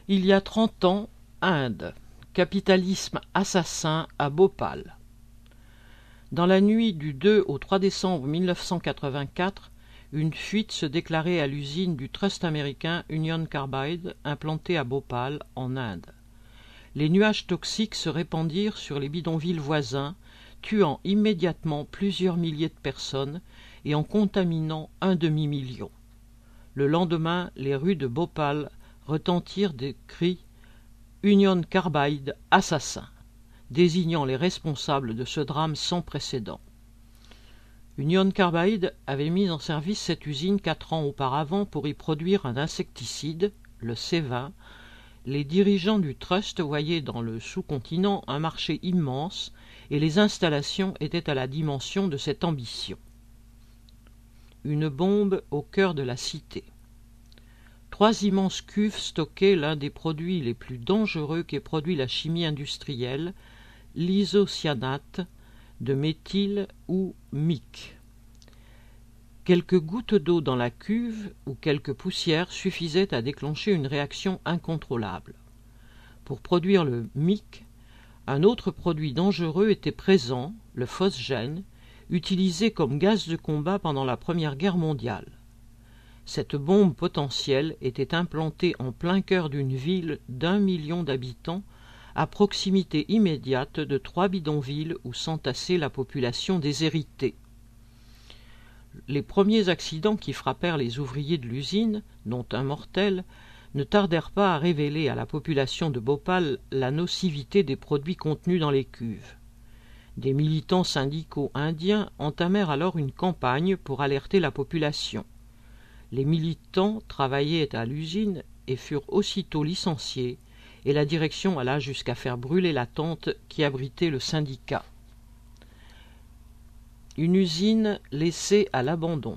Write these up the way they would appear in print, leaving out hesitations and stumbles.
Il y a 30 ans, Inde. Capitalisme assassin à Bhopal. Dans la nuit du 2 au 3 décembre 1984, une fuite se déclarait à l'usine du trust américain Union Carbide, implantée à Bhopal, en Inde. Les nuages toxiques se répandirent sur les bidonvilles voisins, tuant immédiatement plusieurs milliers de personnes et en contaminant un demi-million. Le lendemain, les rues de Bhopal retentirent des cris « Union Carbide assassin », désignant les responsables de ce drame sans précédent. Union Carbide avait mis en service cette usine 4 ans auparavant pour y produire un insecticide, le C20. Les dirigeants du trust voyaient dans le sous-continent un marché immense et les installations étaient à la dimension de cette ambition. Une bombe au cœur de la cité. 3 immenses cuves stockaient l'un des produits les plus dangereux qu'ait produit la chimie industrielle, l'isocyanate de méthyle ou MIC. Quelques gouttes d'eau dans la cuve ou quelques poussières suffisaient à déclencher une réaction incontrôlable. Pour produire le MIC, un autre produit dangereux était présent, le phosgène, utilisé comme gaz de combat pendant la Première Guerre mondiale. Cette bombe potentielle était implantée en plein cœur d'une ville d'1 million d'habitants, à proximité immédiate de 3 bidonvilles où s'entassait la population déshéritée. Les premiers accidents qui frappèrent les ouvriers de l'usine, dont un mortel, ne tardèrent pas à révéler à la population de Bhopal la nocivité des produits contenus dans les cuves. Des militants syndicaux indiens entamèrent alors une campagne pour alerter la population. Les militants travaillaient à l'usine et furent aussitôt licenciés, et la direction alla jusqu'à faire brûler la tente qui abritait le syndicat. Une usine laissée à l'abandon.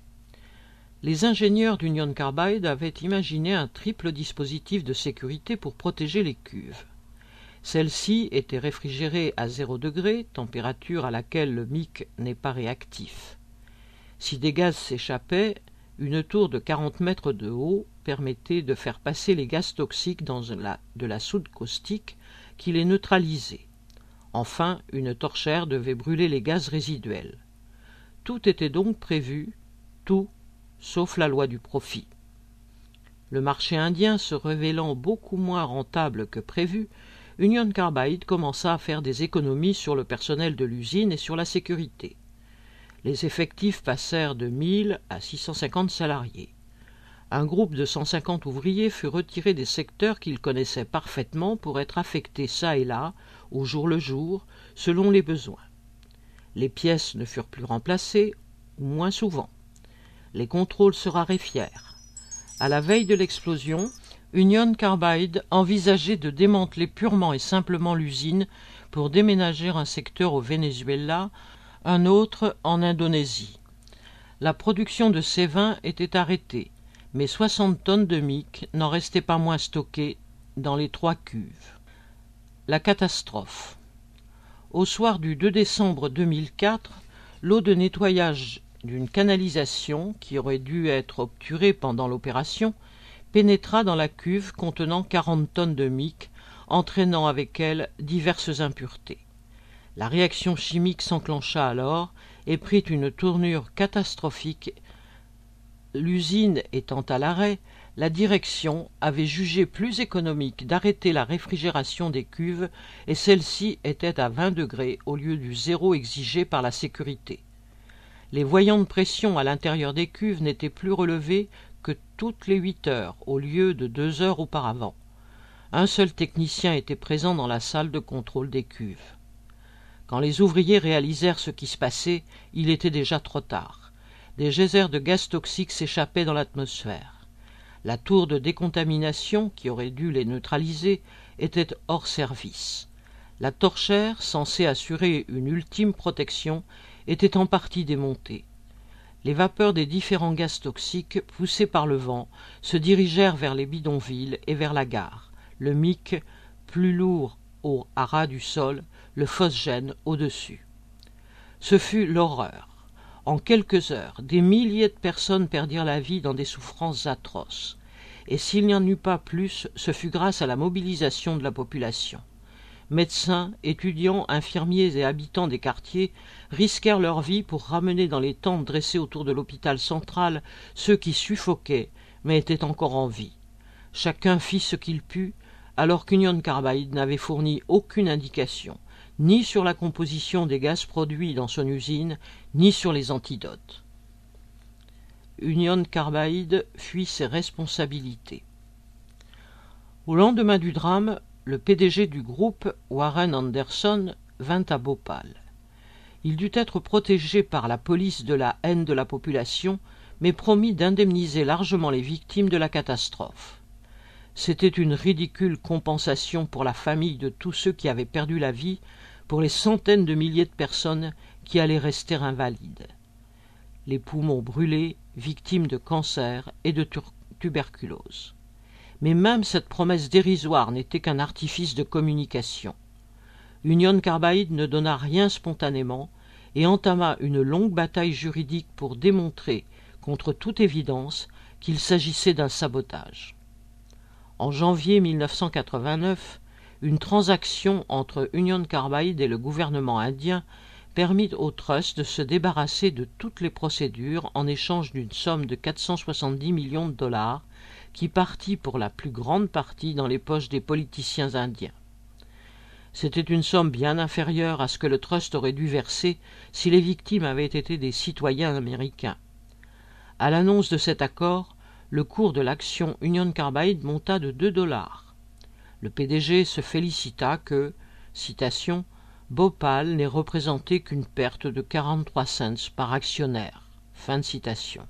Les ingénieurs d'Union Carbide avaient imaginé un triple dispositif de sécurité pour protéger les cuves. Celles-ci étaient réfrigérées à 0 degré, température à laquelle le MIC n'est pas réactif. Si des gaz s'échappaient, une tour de 40 mètres de haut permettait de faire passer les gaz toxiques dans de la soude caustique qui les neutralisait. Enfin, une torchère devait brûler les gaz résiduels. Tout était donc prévu, tout, sauf la loi du profit. Le marché indien se révélant beaucoup moins rentable que prévu, Union Carbide commença à faire des économies sur le personnel de l'usine et sur la sécurité. Les effectifs passèrent de 1000 à 650 salariés. Un groupe de 150 ouvriers fut retiré des secteurs qu'ils connaissaient parfaitement pour être affectés çà et là, au jour le jour, selon les besoins. Les pièces ne furent plus remplacées, ou moins souvent. Les contrôles se raréfièrent. À la veille de l'explosion, Union Carbide envisageait de démanteler purement et simplement l'usine pour déménager un secteur au Venezuela, un autre en Indonésie. La production de C20 était arrêtée, mais 60 tonnes de MIC n'en restaient pas moins stockées dans les 3 cuves. La catastrophe. Au soir du 2 décembre 2004, l'eau de nettoyage d'une canalisation, qui aurait dû être obturée pendant l'opération, pénétra dans la cuve contenant 40 tonnes de MIC, entraînant avec elle diverses impuretés. La réaction chimique s'enclencha alors et prit une tournure catastrophique. L'usine étant à l'arrêt, la direction avait jugé plus économique d'arrêter la réfrigération des cuves et celle-ci était à 20 degrés au lieu du 0 exigé par la sécurité. Les voyants de pression à l'intérieur des cuves n'étaient plus relevés que toutes les 8 heures au lieu de 2 heures auparavant. Un seul technicien était présent dans la salle de contrôle des cuves. Quand les ouvriers réalisèrent ce qui se passait, il était déjà trop tard. Des geysers de gaz toxiques s'échappaient dans l'atmosphère. La tour de décontamination, qui aurait dû les neutraliser, était hors service. La torchère, censée assurer une ultime protection, était en partie démontée. Les vapeurs des différents gaz toxiques, poussées par le vent, se dirigèrent vers les bidonvilles et vers la gare. Le MIC, plus lourd à ras du sol, le phosgène au-dessus. Ce fut l'horreur. En quelques heures, des milliers de personnes perdirent la vie dans des souffrances atroces. et s'il n'y en eut pas plus, ce fut grâce à la mobilisation de la population. Médecins, étudiants, infirmiers et habitants des quartiers risquèrent leur vie pour ramener dans les tentes dressées autour de l'hôpital central ceux qui suffoquaient mais étaient encore en vie. Chacun fit ce qu'il put, alors qu'Union Carbide n'avait fourni aucune indication, ni sur la composition des gaz produits dans son usine, ni sur les antidotes. Union Carbide fuit ses responsabilités. Au lendemain du drame, le PDG du groupe, Warren Anderson, vint à Bhopal. Il dut être protégé par la police de la haine de la population, mais promit d'indemniser largement les victimes de la catastrophe. C'était une ridicule compensation pour la famille de tous ceux qui avaient perdu la vie, pour les centaines de milliers de personnes qui allaient rester invalides. Les poumons brûlés, victimes de cancer et de tuberculose. Mais même cette promesse dérisoire n'était qu'un artifice de communication. Union Carbide ne donna rien spontanément et entama une longue bataille juridique pour démontrer, contre toute évidence, qu'il s'agissait d'un sabotage. En janvier 1989, une transaction entre Union Carbide et le gouvernement indien permit au Trust de se débarrasser de toutes les procédures en échange d'une somme de 470 millions de dollars qui partit pour la plus grande partie dans les poches des politiciens indiens. C'était une somme bien inférieure à ce que le Trust aurait dû verser si les victimes avaient été des citoyens américains. À l'annonce de cet accord, le cours de l'action Union Carbide monta de 2 dollars. Le PDG se félicita que, citation, « Bhopal n'ait représenté qu'une perte de 43 cents par actionnaire ». Fin de citation.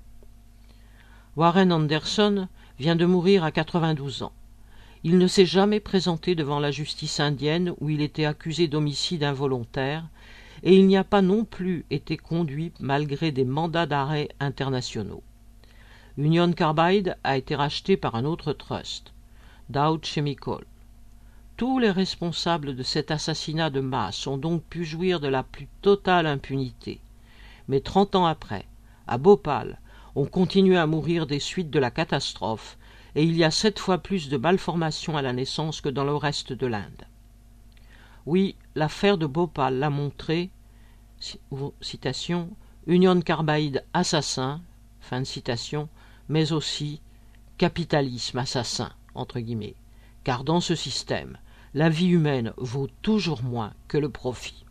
Warren Anderson vient de mourir à 92 ans. Il ne s'est jamais présenté devant la justice indienne où il était accusé d'homicide involontaire et il n'y a pas non plus été conduit malgré des mandats d'arrêt internationaux. Union Carbide a été racheté par un autre trust, Dow Chemical. Tous les responsables de cet assassinat de masse ont donc pu jouir de la plus totale impunité. Mais 30 ans après, à Bhopal, on continue à mourir des suites de la catastrophe et il y a 7 fois plus de malformations à la naissance que dans le reste de l'Inde. Oui, l'affaire de Bhopal l'a montré, citation, Union Carbide assassin, fin de citation, mais aussi capitalisme assassin, entre guillemets, car dans ce système, la vie humaine vaut toujours moins que le profit.